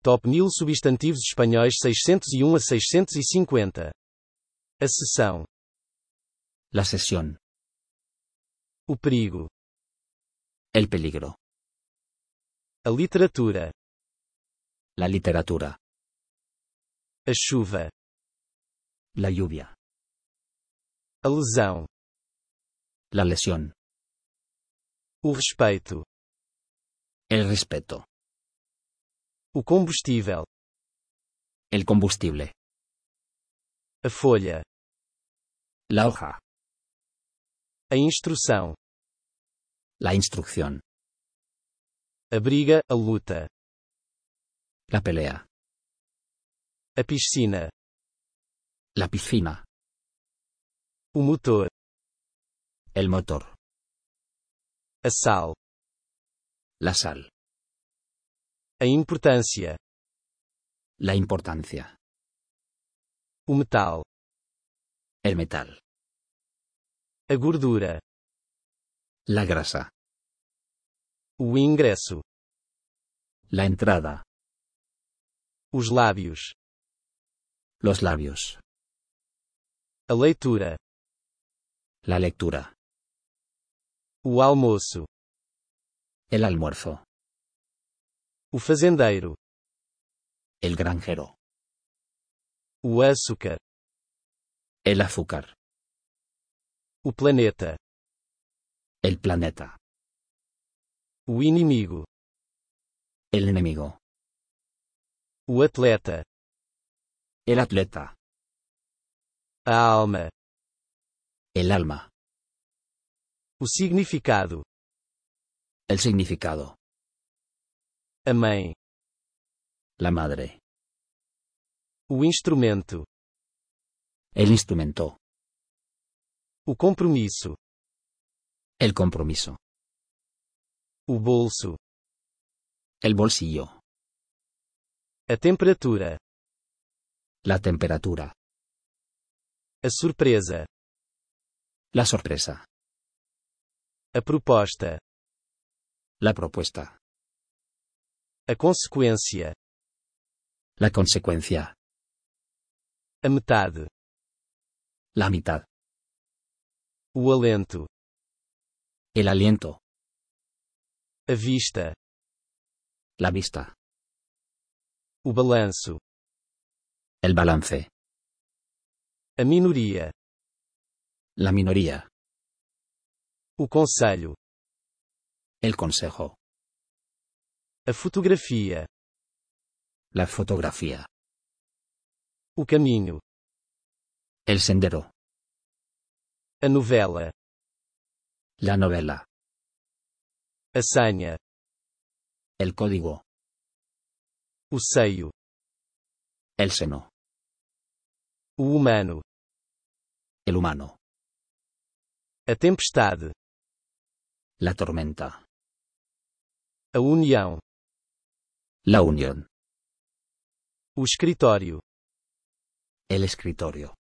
Top 1000 substantivos espanhóis 601 a 650. A sessão. La sesión. O perigo. El peligro. A literatura. La literatura. A chuva. La lluvia. A lesão. La lesión. O respeito. El respeto. O combustível. El combustible. A folha. La hoja. A instrução. La instrucción. A briga, a luta. La pelea. A piscina. La piscina. O motor. El motor. A sal. La sal. A importância. La importancia. O metal. El metal. A gordura. La grasa. O ingresso. La entrada. Os lábios. Los labios. A leitura. La lectura. O almoço. El almuerzo. O fazendeiro. El granjero. O açúcar. El azúcar. O planeta. El planeta. O inimigo. El enemigo. O atleta. El atleta. A alma. El alma. O significado. El significado. A mãe. La madre. O instrumento. El instrumento. O compromisso. El compromiso. O bolso. El bolsillo. A temperatura. La temperatura. A surpresa. La sorpresa. A proposta. La propuesta. A consequência. La consecuencia. A metade. La mitad. O alento. El aliento. A vista. La vista. O balanço. El balance. A minoria. La minoría. O conselho. El consejo. A fotografia. La fotografía. O caminho. El sendero. A novela. La novela. A senha. El código. O seio. El seno. O humano. El humano. A tempestade. La tormenta. A união. La unión. O escritório. El escritorio.